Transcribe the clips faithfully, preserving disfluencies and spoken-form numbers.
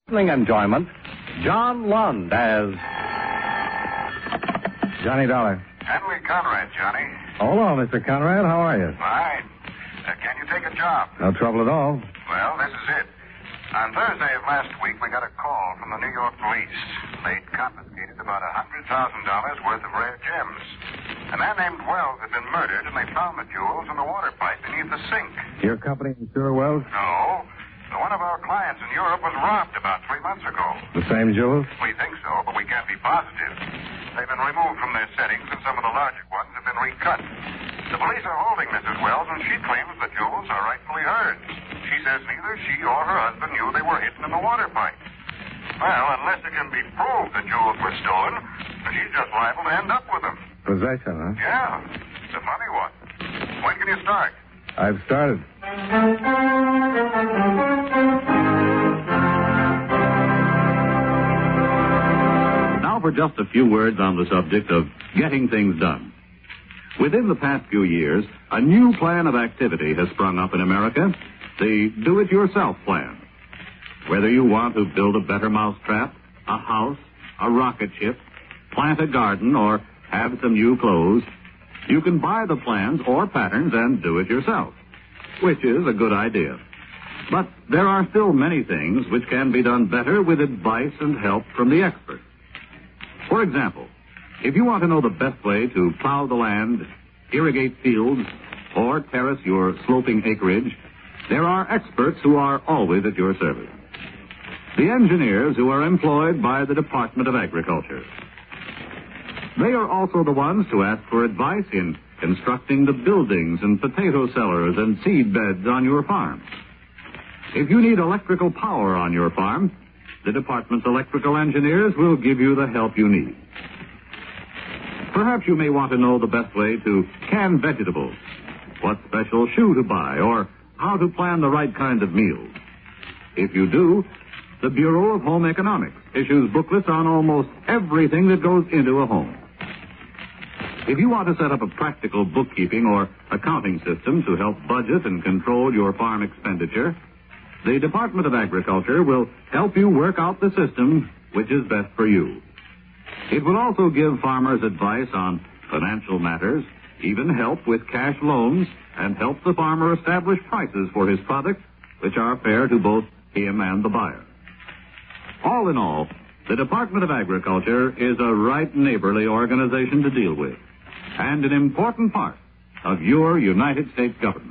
Enjoyment, John Lund as Johnny Dollar. Henry Conrad, Johnny. Hello, Mister Conrad. How are you? Fine. Uh, can you take a job? No trouble at all. Well, this is it. On Thursday of last week, we got a call from the New York police. They'd confiscated about one hundred thousand dollars worth of rare gems. A man named Wells had been murdered, and they found the jewels in the water pipe beneath the sink. Your company insure Wells? No. One of our clients in Europe was robbed about three months ago. The same jewels? We think so, but we can't be positive. They've been removed from their settings, and some of the larger ones have been recut. The police are holding Missus Wells, and she claims the jewels are rightfully hers. She says neither she or her husband knew they were hidden in the water pipe. Well, unless it can be proved the jewels were stolen, she's just liable to end up with them. Possession, huh? Yeah. It's a funny one. When can you start? I've started. Now for just a few words on the subject of getting things done. Within the past few years, a new plan of activity has sprung up in America, the do-it-yourself plan. Whether you want to build a better mousetrap, a house, a rocket ship, plant a garden, or have some new clothes, you can buy the plans or patterns and do it yourself, which is a good idea. But there are still many things which can be done better with advice and help from the experts. For example, if you want to know the best way to plow the land, irrigate fields, or terrace your sloping acreage, there are experts who are always at your service. The engineers who are employed by the Department of Agriculture. They are also the ones to ask for advice in constructing the buildings and potato cellars and seed beds on your farm. If you need electrical power on your farm, the department's electrical engineers will give you the help you need. Perhaps you may want to know the best way to can vegetables, what special shoe to buy, or how to plan the right kind of meals. If you do, the Bureau of Home Economics issues booklets on almost everything that goes into a home. If you want to set up a practical bookkeeping or accounting system to help budget and control your farm expenditure, the Department of Agriculture will help you work out the system which is best for you. It will also give farmers advice on financial matters, even help with cash loans, and help the farmer establish prices for his products which are fair to both him and the buyer. All in all, the Department of Agriculture is a right neighborly organization to deal with, and an important part of your United States government.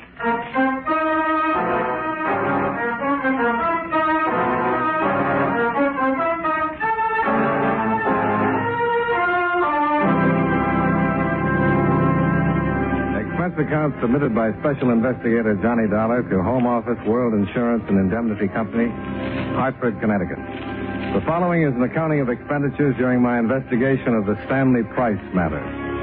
Expense account submitted by Special Investigator Johnny Dollar to Home Office, World Insurance and Indemnity Company, Hartford, Connecticut. The following is an accounting of expenditures during my investigation of the Stanley Price matter.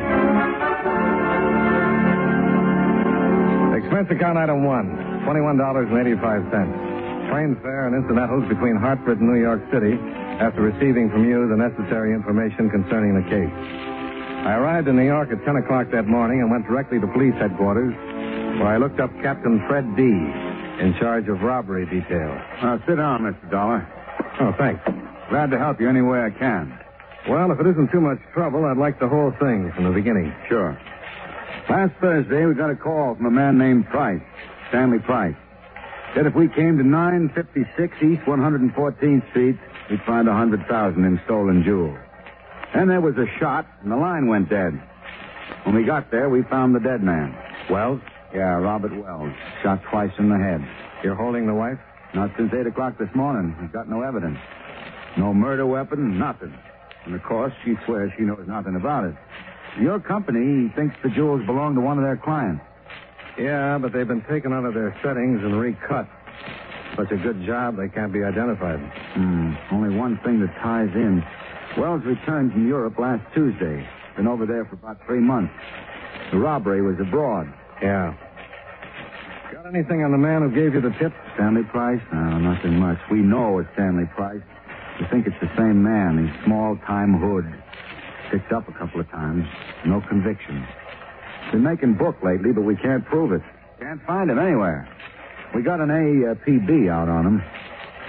Expense account item one, twenty-one dollars and eighty-five cents. Train fare and incidentals between Hartford and New York City after receiving from you the necessary information concerning the case. I arrived in New York at ten o'clock that morning and went directly to police headquarters, where I looked up Captain Fred D., in charge of robbery detail. Uh, sit down, Mister Dollar. Oh, thanks. Glad to help you any way I can. Well, if it isn't too much trouble, I'd like the whole thing from the beginning. Sure. Last Thursday, we got a call from a man named Price, Stanley Price. Said if we came to nine fifty-six East one hundred fourteenth Street, we'd find one hundred thousand dollars in stolen jewels. Then there was a shot, and the line went dead. When we got there, we found the dead man. Wells? Yeah, Robert Wells. Shot twice in the head. You're holding the wife? Not since eight o'clock this morning. We've got no evidence. No murder weapon, nothing. And, of course, she swears she knows nothing about it. Your company thinks the jewels belong to one of their clients. Yeah, but they've been taken out of their settings and recut. Such a good job, they can't be identified. Hmm. Only one thing that ties in. Wells returned from Europe last Tuesday. Been over there for about three months. The robbery was abroad. Yeah. Got anything on the man who gave you the tip? Stanley Price? No, nothing much. We know it's Stanley Price. We think it's the same man. He's small-time hood. Picked up a couple of times. No convictions. Been making book lately, but we can't prove it. Can't find him anywhere. We got an A P B out on him.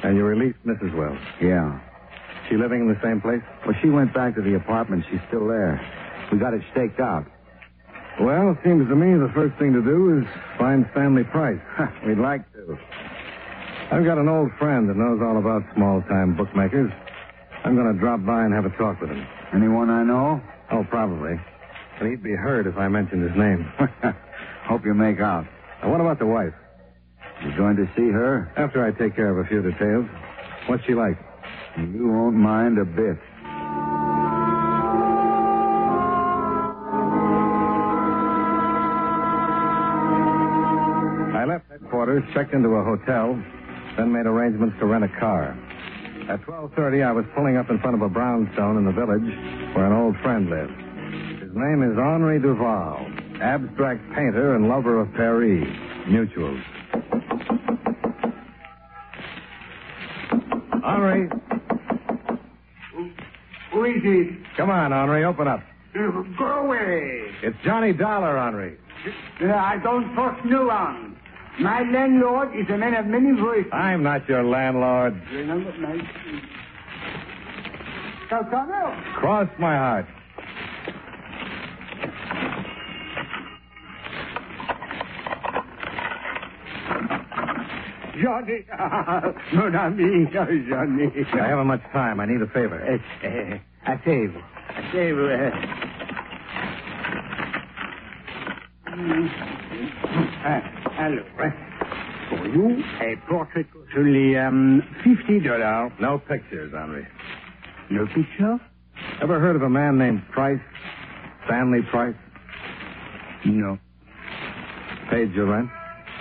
And you released Missus Wells. Yeah. She living in the same place? Well, she went back to the apartment. She's still there. We got it staked out. Well, seems to me the first thing to do is find Stanley Price. We'd like to. I've got an old friend that knows all about small-time bookmakers. I'm going to drop by and have a talk with him. Anyone I know? Oh, probably. But he'd be hurt if I mentioned his name. Hope you make out. Now, what about the wife? You going to see her? After I take care of a few details. What's she like? You won't mind a bit. I left headquarters, checked into a hotel, then made arrangements to rent a car. At twelve thirty, I was pulling up in front of a brownstone in the village where an old friend lived. His name is Henri Duval, abstract painter and lover of Paris. Mutuals. Henri. Who, who is it? Come on, Henri, open up. Uh, Go away. It's Johnny Dollar, Henri. Uh, I don't trust no one. My landlord is a man of many voices. I'm not your landlord. Remember my... Calcano? Cross my heart. Johnny. Mon ami, Johnny. I haven't much time. I need a favor. Uh, uh, a favor. A favor. Uh, uh, hello. Uh, for you, a portrait costs only um, fifty dollars. No pictures, Henri. No picture? Ever heard of a man named Price? Stanley Price? No. Paid your rent?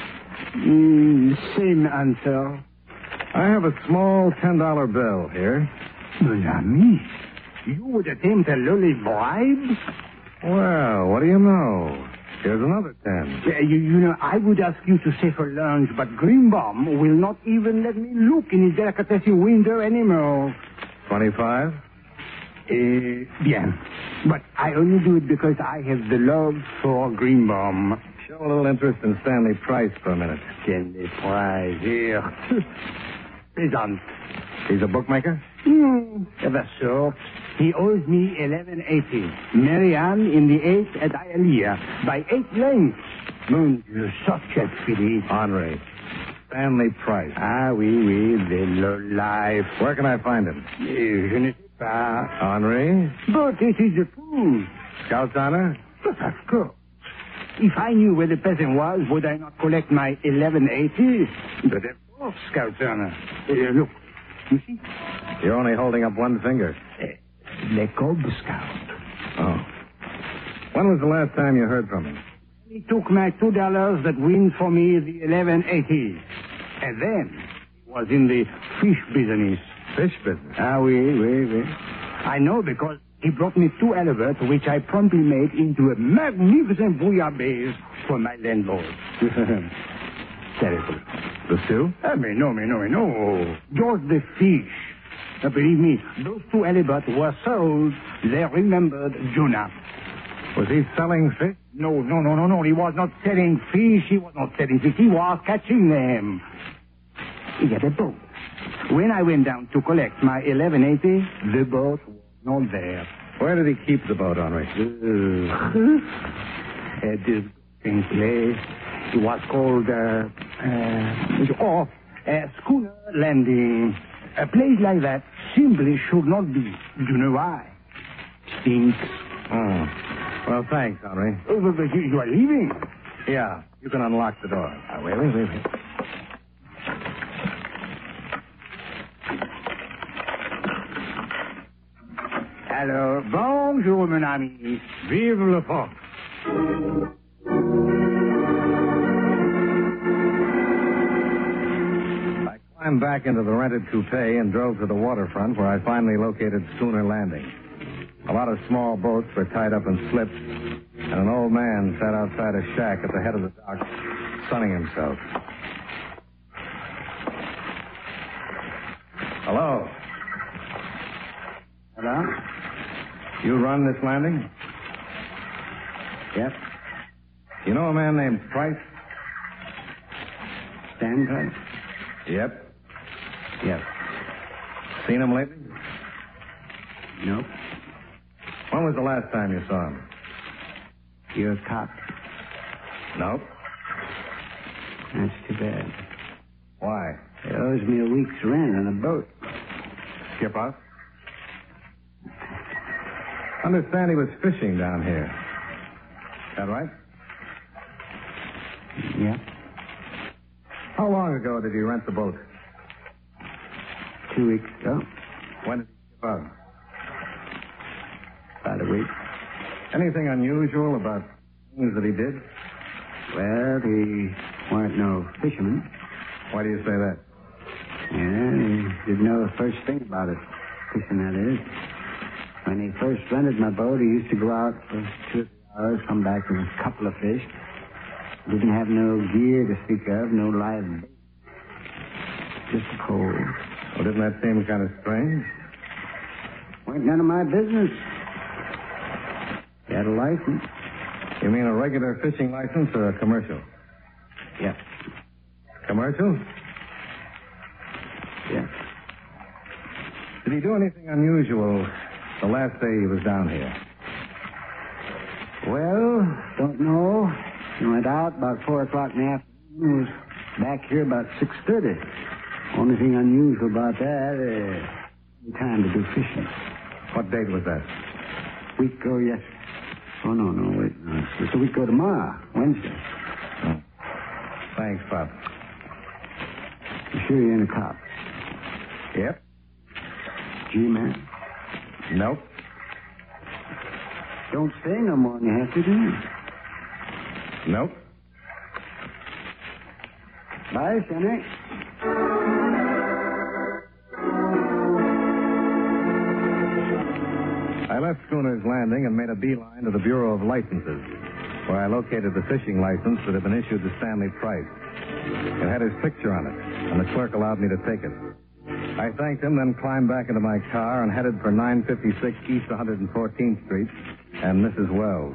Mm, same answer. I have a small ten dollar bill here. Mon ami, you would attempt a lowly bribe? Well, what do you know? Here's another ten. Uh, you, you know, I would ask you to stay for lunch, but Greenbaum will not even let me look in his delicatessen window anymore. Twenty-five? Uh, bien. But I only do it because I have the love for Greenbaum. Show a little interest in Stanley Price for a minute. Stanley Price, here. Peasant. He's a bookmaker? Hmm, of a sort. He owes me eleven eighty. Marianne in the eighth at Hialeah by eight lengths. Mon Dieu, such a filly. Henri. Stanley Price. Ah, oui, oui, the low life. Where can I find him? Eh, Je ne sais pas. Henri? But it is the truth. Scout's honor? But of course. If I knew where the peasant was, would I not collect my eleven eighty? But of course, Scout's honor. Uh, look, you see? You're only holding up one finger. Uh, Le Cub Scout. Oh. When was the last time you heard from him? He took my two dollars that wins for me the eleven eighty. And then he was in the fish business. Fish business? Ah, oui, oui, oui. I know because he brought me two halibut, which I promptly made into a magnificent bouillabaisse for my landlord. Terrible. The stew? Ah, mais no, mais no, mais no. Just the fish. Now, believe me, those two halibut were sold. They remembered Jonah. Was he selling fish? No, no, no, no, no. He was not selling fish. He was not selling fish. He was catching them. He had a boat. When I went down to collect my eleven eighty, the boat was not there. Where did he keep the boat, Henri? Uh, at this in place. It was called, uh, uh, oh, uh, Schooner Landing. A place like that simply should not be. Do you know why? Stinks. Oh. Well, thanks, Henri. Oh, but, but you, you are leaving? Yeah, you can unlock the door. Ah, wait, wait, wait, wait. Alors, bonjour, mon ami. Vive le pont. I climbed back into the rented coupe and drove to the waterfront where I finally located Schooner Landing. A lot of small boats were tied up in slips, and an old man sat outside a shack at the head of the dock, sunning himself. Hello. Hello? You run this landing? Yes. You know a man named Price? Stand Price? Yep. Yes. Seen him lately? Nope. When was the last time you saw him? You're a cop. Nope. That's too bad. Why? He owes me a week's rent on a boat. Skip out? Understand he was fishing down here. Is that right? Yeah. How long ago did you rent the boat? Two weeks ago. When did he skip out? About a week. Anything unusual about things that he did? Well, he weren't no fisherman. Why do you say that? Yeah, he didn't know the first thing about it. Fishing, that is. When he first rented my boat, he used to go out for two or three hours, come back with a couple of fish. Didn't have no gear to speak of, no live bait. Just a pole. Well, didn't that seem kind of strange? Weren't none of my business. He had a license. You mean a regular fishing license or a commercial? Yep. Commercial? Yes. Did he do anything unusual the last day he was down here? Well, don't know. He went out about four o'clock in the afternoon. Was back here about six thirty. Only thing unusual about that is time to do fishing. What date was that? Week ago yesterday. Oh, no, no, wait. No, it's a week ago tomorrow, Wednesday. Oh. Thanks, Pop. You sure you ain't a cop? Yep. G-man? Nope. Don't say no more than you have to do. Nope. Bye, Sonny. I left Schooner's Landing and made a beeline to the Bureau of Licenses, where I located the fishing license that had been issued to Stanley Price. It had his picture on it, and the clerk allowed me to take it. I thanked him, then climbed back into my car and headed for nine fifty-six East one hundred fourteenth Street and Missus Wells.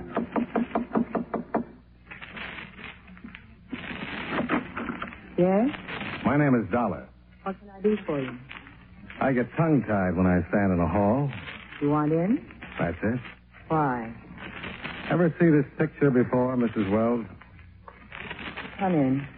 Yes? My name is Dollar. What can I do for you? I get tongue-tied when I stand in a hall. You want in? That's it. Why? Ever see this picture before, Missus Wells? Come in.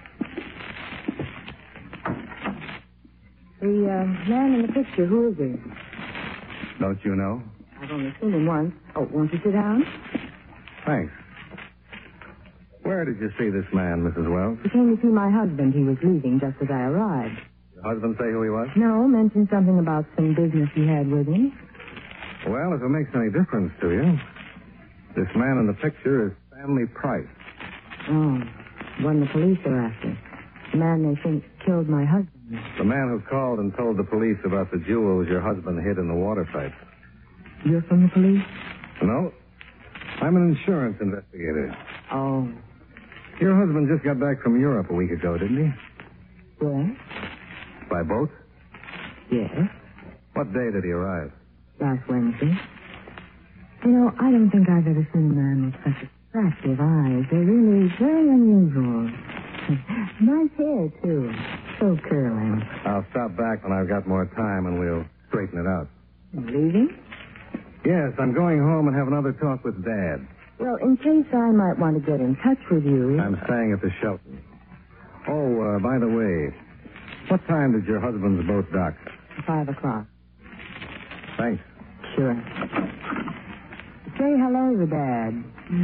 The uh, man in the picture, who is he? Don't you know? I've only seen him once. Oh, won't you sit down? Thanks. Where did you see this man, Missus Wells? He came to see my husband. He was leaving just as I arrived. Your husband say who he was? No, mentioned something about some business he had with him. Well, if it makes any difference to you, this man in the picture is Stanley Price. Oh, one the police are after. The man they think killed my husband. The man who called and told the police about the jewels your husband hid in the water pipe. You're from the police? No. I'm an insurance investigator. Oh. Your husband just got back from Europe a week ago, didn't he? Yes? By boat? Yes. What day did he arrive? Last Wednesday. You know, I don't think I've ever seen a man with such attractive eyes. They're really very unusual. Nice hair, too. So curling. I'll stop back when I've got more time and we'll straighten it out. Leaving? Yes, I'm going home and have another talk with Dad. Well, in case I might want to get in touch with you... I'm staying at the Shelton. Oh, uh, by the way, what time did your husband's boat dock? Five o'clock. Thanks. Sure. Say hello to Dad.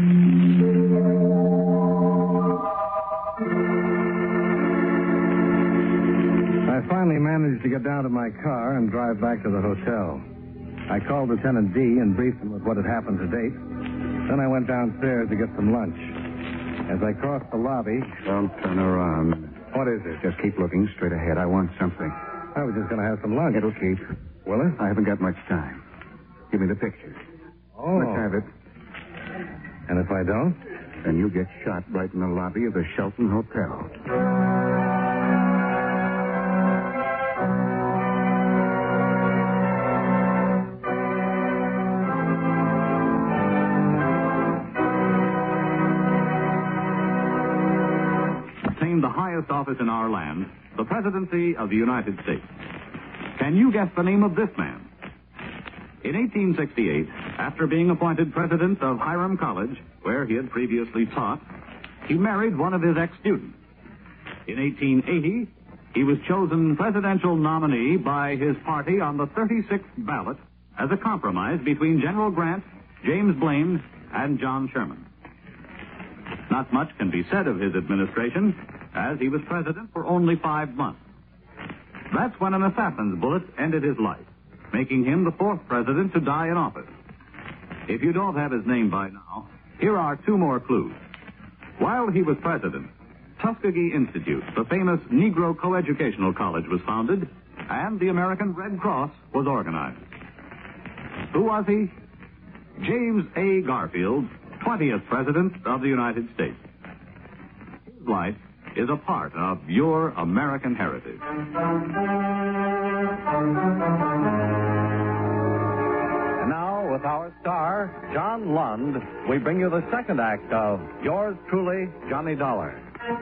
I finally managed to get down to my car and drive back to the hotel. I called Lieutenant D and briefed him with what had happened to date. Then I went downstairs to get some lunch. As I crossed the lobby... Don't turn around. What is it? Just keep looking straight ahead. I want something. I was just going to have some lunch. It'll keep. Will it? I haven't got much time. Give me the picture. Oh. Let's have it. And if I don't? Then you get shot right in the lobby of the Shelton Hotel. Obtained the highest office in our land, the presidency of the United States. Can you guess the name of this man? In eighteen sixty-eight, after being appointed president of Hiram College, where he had previously taught, he married one of his ex-students. In eighteen eighty, he was chosen presidential nominee by his party on the thirty-sixth ballot as a compromise between General Grant, James Blaine, and John Sherman. Not much can be said of his administration, as he was president for only five months. That's when an assassin's bullet ended his life, making him the fourth president to die in office. If you don't have his name by now, here are two more clues. While he was president, Tuskegee Institute, the famous Negro coeducational college, was founded, and the American Red Cross was organized. Who was he? James A. Garfield, twentieth President of the United States. His life is a part of your American heritage. And now, with our star, John Lund, we bring you the second act of Yours Truly, Johnny Dollar.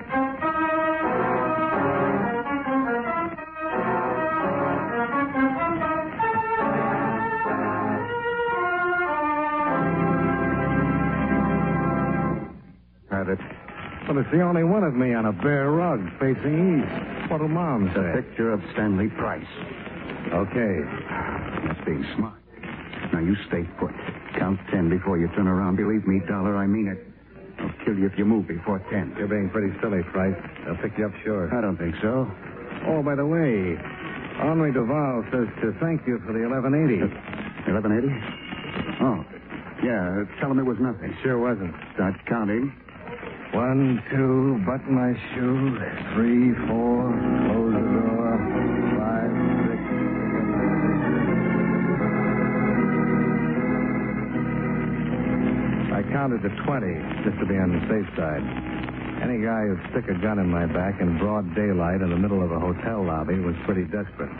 It. Well, it's the only one of me on a bare rug facing east. What'll Mom say? A picture of Stanley Price. Okay. That's being smart. Now, you stay put. Count ten before you turn around. Believe me, Dollar, I mean it. I'll kill you if you move before ten. You're being pretty silly, Price. They'll pick you up sure. I don't think so. Oh, by the way, Henri Duval says to thank you for the eleven eighty. eleven eighty? Oh, yeah. Tell him it was nothing. Sure wasn't. Start counting. One, two, button my shoe. Three, four, close the door. Five, six, seven. I counted to twenty, just to be on the safe side. Any guy who'd stick a gun in my back in broad daylight in the middle of a hotel lobby was pretty desperate.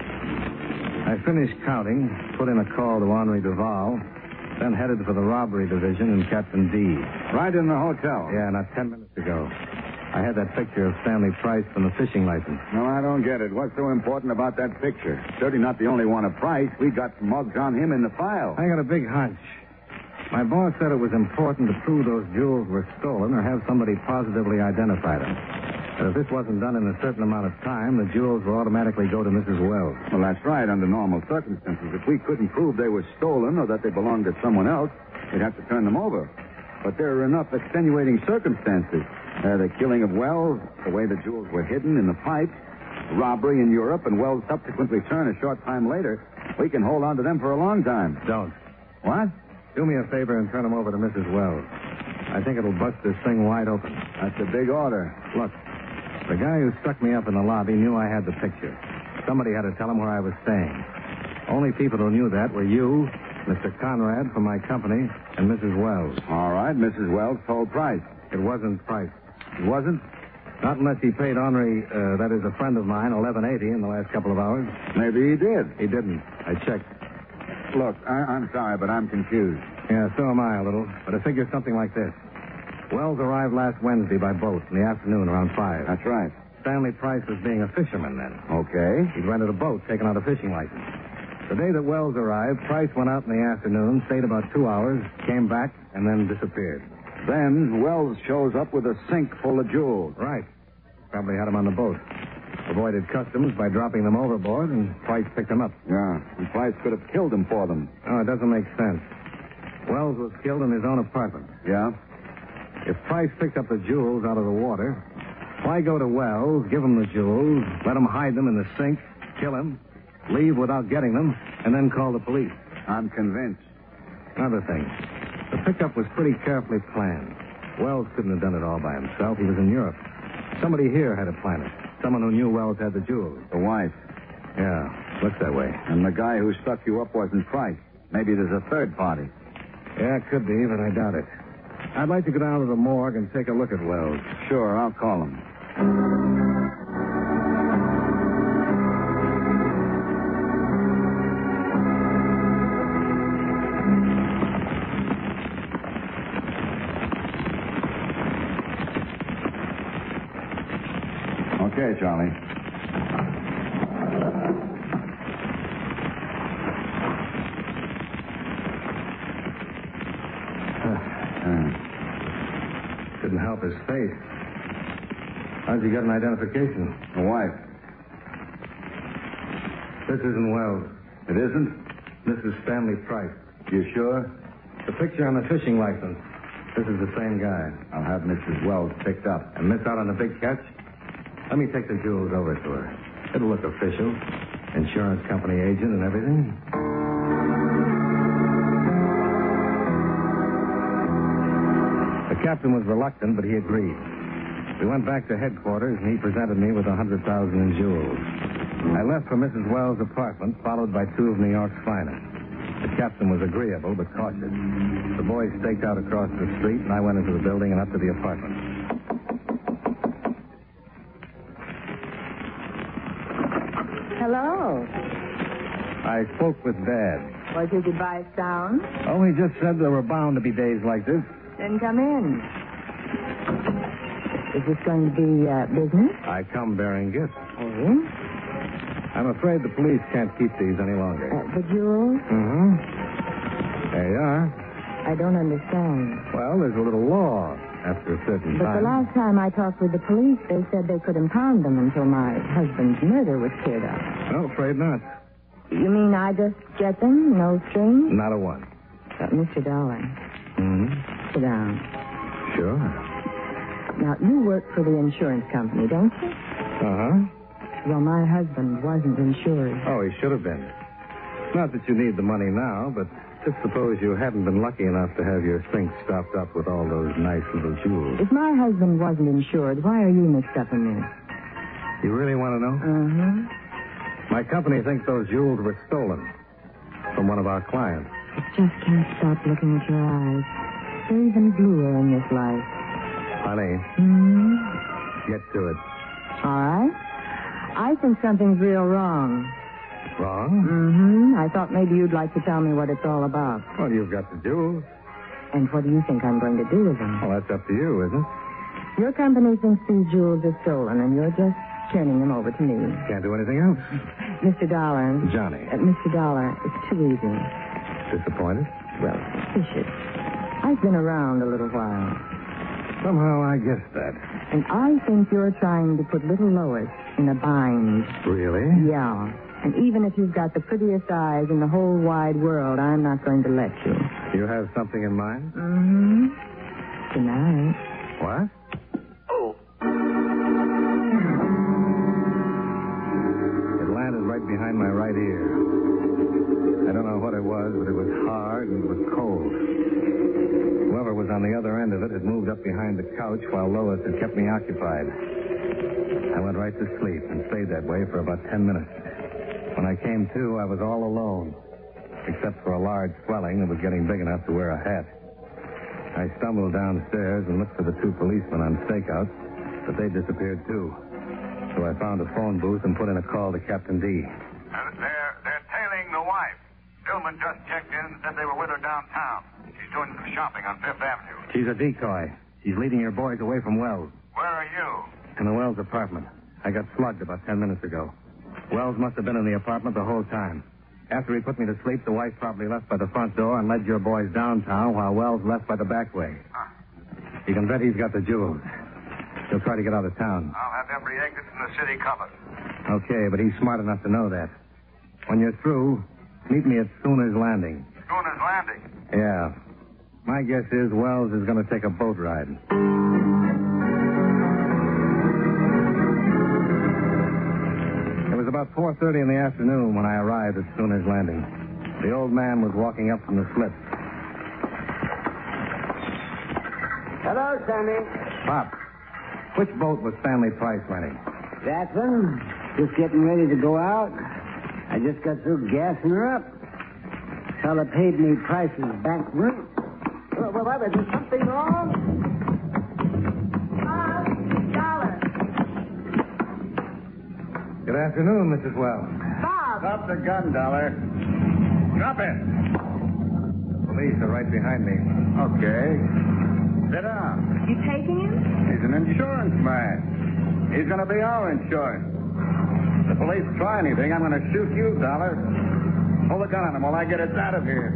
I finished counting, put in a call to Henri Duval, then headed for the robbery division in Captain D. Right in the hotel? Yeah, not ten minutes ago. I had that picture of Stanley Price from the fishing license. No, I don't get it. What's so important about that picture? Certainly not the only one of Price. We got some mugs on him in the file. I got a big hunch. My boss said it was important to prove those jewels were stolen or have somebody positively identify them. But if this wasn't done in a certain amount of time, the jewels would automatically go to Missus Wells. Well, that's right, under normal circumstances. If we couldn't prove they were stolen or that they belonged to someone else, we'd have to turn them over. But there are enough extenuating circumstances. Uh, the killing of Wells, the way the jewels were hidden in the pipes, robbery in Europe, and Wells' subsequent return a short time later. We can hold on to them for a long time. Don't. What? Do me a favor and turn them over to Missus Wells. I think it'll bust this thing wide open. That's a big order. Look, the guy who stuck me up in the lobby knew I had the picture. Somebody had to tell him where I was staying. Only people who knew that were you, Mister Conrad from my company, and Missus Wells. All right, Missus Wells told Price. It wasn't Price. It wasn't? Not unless he paid Henri, uh, that is a friend of mine, eleven eighty in the last couple of hours. Maybe he did. He didn't. I checked. Look, I- I'm sorry, but I'm confused. Yeah, so am I a little. But I figure something like this. Wells arrived last Wednesday by boat in the afternoon around five. That's right. Stanley Price was being a fisherman then. Okay. He'd rented a boat, taken out a fishing license. The day that Wells arrived, Price went out in the afternoon, stayed about two hours, came back, and then disappeared. Then Wells shows up with a sink full of jewels. Right. Probably had them on the boat. Avoided customs by dropping them overboard, and Price picked them up. Yeah, and Price could have killed him for them. Oh, it doesn't make sense. Wells was killed in his own apartment. Yeah? If Price picked up the jewels out of the water, why go to Wells, give him the jewels, let him hide them in the sink, kill him, leave without getting them, and then call the police? I'm convinced. Another thing. The pickup was pretty carefully planned. Wells couldn't have done it all by himself. He was in Europe. Somebody here had to plan it. Someone who knew Wells had the jewels. The wife. Yeah, looks that way. And the guy who stuck you up wasn't Price. Maybe there's a third party. Yeah, it could be, but I doubt it. I'd like to go down to the morgue and take a look at Wells. Sure, I'll call him. Okay, Charlie. help his face. How'd you get an identification? My wife. This isn't Wells. It isn't? This is Stanley Price. You sure? The picture on the fishing license. This is the same guy. I'll have Missus Wells picked up. And miss out on the big catch? Let me take the jewels over to her. It'll look official. Insurance company agent and everything. The captain was reluctant, but he agreed. We went back to headquarters, and he presented me with a hundred thousand in jewels. I left for Missus Wells' apartment, followed by two of New York's finest. The captain was agreeable, but cautious. The boys staked out across the street, and I went into the building and up to the apartment. Hello. I spoke with Dad. Was your goodbye sound? Oh, he just said there were bound to be days like this. Then come in. Is this going to be uh, business? I come bearing gifts. Oh? I'm afraid the police can't keep these any longer. Uh, the jewels? Mm-hmm. There you are. I don't understand. Well, there's a little law after a certain But time. the last time I talked with the police, they said they could impound them until my husband's murder was cleared up. No, afraid not. You mean I just get them, no strings? Not a one. Uh, Mister Dollar, Mm-hmm. sit down. Sure. Now, you work for the insurance company, don't you? Uh-huh. Well, my husband wasn't insured. Oh, he should have been. Not that you need the money now, but just suppose you hadn't been lucky enough to have your sink stopped up with all those nice little jewels. If my husband wasn't insured, why are you mixed up in this? You really want to know? Uh-huh. My company thinks those jewels were stolen from one of our clients. I just can't stop looking at your eyes. They're even bluer in this light. Honey, Hmm? get to it. All right. I think something's real wrong. Wrong? Mm-hmm. I thought maybe you'd like to tell me what it's all about. Well, you've got the jewels. And what do you think I'm going to do with them? Well, that's up to you, isn't it? Your company thinks these jewels are stolen, and you're just turning them over to me. Can't do anything else. Mister Dollar. Johnny. Uh, Mister Dollar, it's too easy. Disappointed? Well, suspicious. I've been around a little while. Somehow I guessed that. And I think you're trying to put little Lois in a bind. Really? Yeah. And even if you've got the prettiest eyes in the whole wide world, I'm not going to let you. You have something in mind? Mm-hmm. Tonight. What? Oh. It landed right behind my right ear. I don't know what it was, but it was hard and it was cold. Whoever was on the other end of it had moved up behind the couch while Lois had kept me occupied. I went right to sleep and stayed that way for about ten minutes. When I came to, I was all alone, except for a large swelling that was getting big enough to wear a hat. I stumbled downstairs and looked for the two policemen on stakeout, but they disappeared too. So I found a phone booth and put in a call to Captain D. Uh, they're, they're tailing the wife. Dillman just checked in and said they were with her downtown. She's doing some shopping on Fifth Avenue. She's a decoy. She's leading your boys away from Wells. Where are you? In the Wells apartment. I got slugged about ten minutes ago. Wells must have been in the apartment the whole time. After he put me to sleep, the wife probably left by the front door and led your boys downtown while Wells left by the back way. Huh. You can bet he's got the jewels. He'll try to get out of town. I'll have every exit in the city covered. Okay, but he's smart enough to know that. When you're through, meet me at Schooner's Landing. Schooner's Landing? Yeah. My guess is Wells is going to take a boat ride. It was about four thirty in the afternoon when I arrived at Schooner's Landing. The old man was walking up from the slip. Hello, Sammy. Pop, which boat was Stanley Price renting? That one. Just getting ready to go out. I just got through gassing her up. Fella paid me Price's back room. Well, well, well, is there something wrong? Bob, Dollar. Good afternoon, Missus Wells. Bob. Drop the gun, Dollar. Drop it. Police are right behind me. Okay. Sit down. You taking him? He's an insurance man. He's going to be our insurance. If the police try anything, I'm going to shoot you, Dollar. Hold the gun on him while I get us out of here.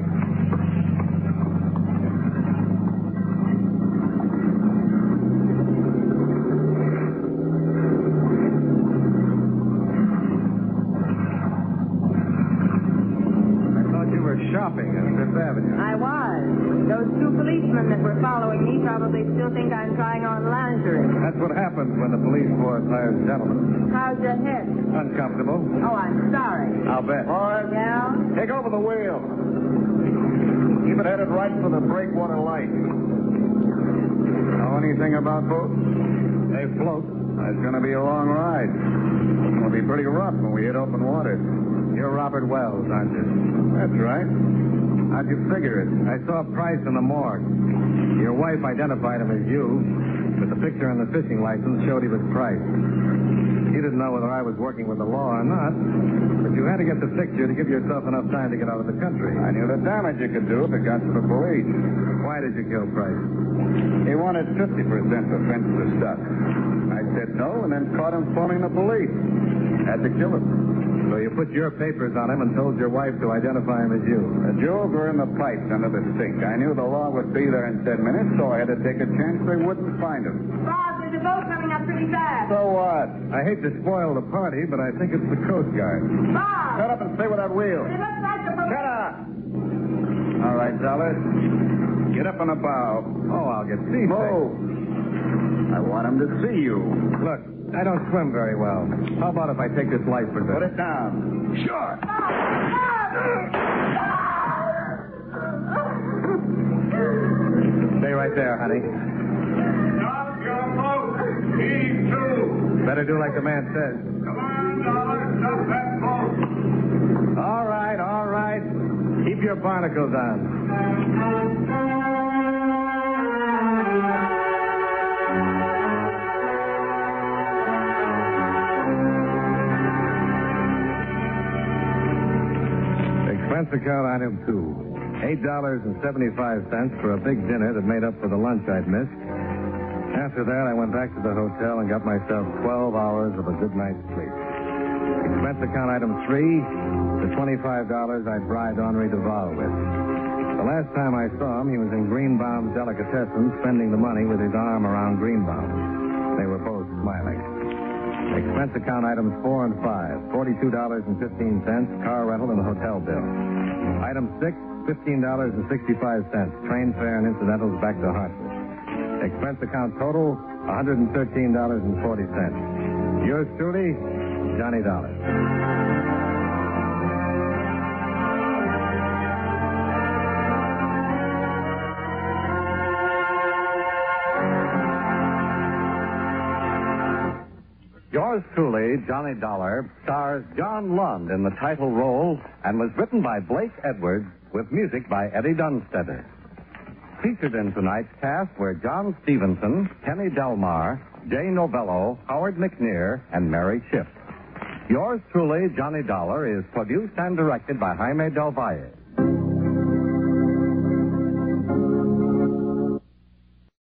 were shopping on Fifth Avenue. I was. Those two policemen that were following me probably still think I'm trying on lingerie. That's what happens when the police force hires gentlemen. How's your head? Uncomfortable. Oh, I'm sorry. I'll bet. Boys, Yeah? take over the wheel. Keep it headed right for the breakwater light. Know anything about boats? They float. It's going to be a long ride. It's going to be pretty rough when we hit open water. You're Robert Wells, aren't you? That's right. How'd you figure it? I saw Price in the morgue. Your wife identified him as you, but the picture on the fishing license showed he was Price. You didn't know whether I was working with the law or not, but you had to get the picture to give yourself enough time to get out of the country. I knew the damage you could do if it got to the police. Why did you kill Price? He wanted fifty percent to fence the stuff. I said no and then caught him phoning the police. Had to kill him. So you put your papers on him and told your wife to identify him as you. The jewels were in the pipes under the sink. I knew the law would be there in ten minutes, so I had to take a chance they wouldn't find him. Bob, there's a boat coming up pretty fast. So what? I hate to spoil the party, but I think it's the Coast Guard. Bob! Shut up and stay with that wheel. It looks like the police. Shut up! All right, Dollar. Get up on the bow. Oh, I'll get seasick. Move. I want him to see you. Look, I don't swim very well. How about if I take this life preserver? Put it down. Sure. Stay right there, honey. Stop your boat. Heave to. Better do like the man says. Come on, Dollar. Stop that boat. All right, all right. Keep your barnacles on. Expense account item two. Eight dollars and seventy-five cents for a big dinner that made up for the lunch I'd missed. After that, I went back to the hotel and got myself twelve hours of a good night's sleep. Expense account item three, the twenty-five dollars I bribed Henri Duval with. The last time I saw him, he was in Greenbaum's Delicatessen, spending the money with his arm around Greenbaum. They were both smiling. Expense account items four and five, forty-two dollars and fifteen cents, car rental and the hotel bill. Item six, fifteen dollars and sixty-five cents, train fare and incidentals back to Hartford. Expense account total, one hundred thirteen dollars and forty cents. Yours truly, Johnny Dollar. Yours truly, Johnny Dollar, stars John Lund in the title role and was written by Blake Edwards with music by Eddie Dunstetter. Featured in tonight's cast were John Stevenson, Kenny Delmar, Jay Novello, Howard McNear, and Mary Schiff. Yours truly, Johnny Dollar, is produced and directed by Jaime Del Valle.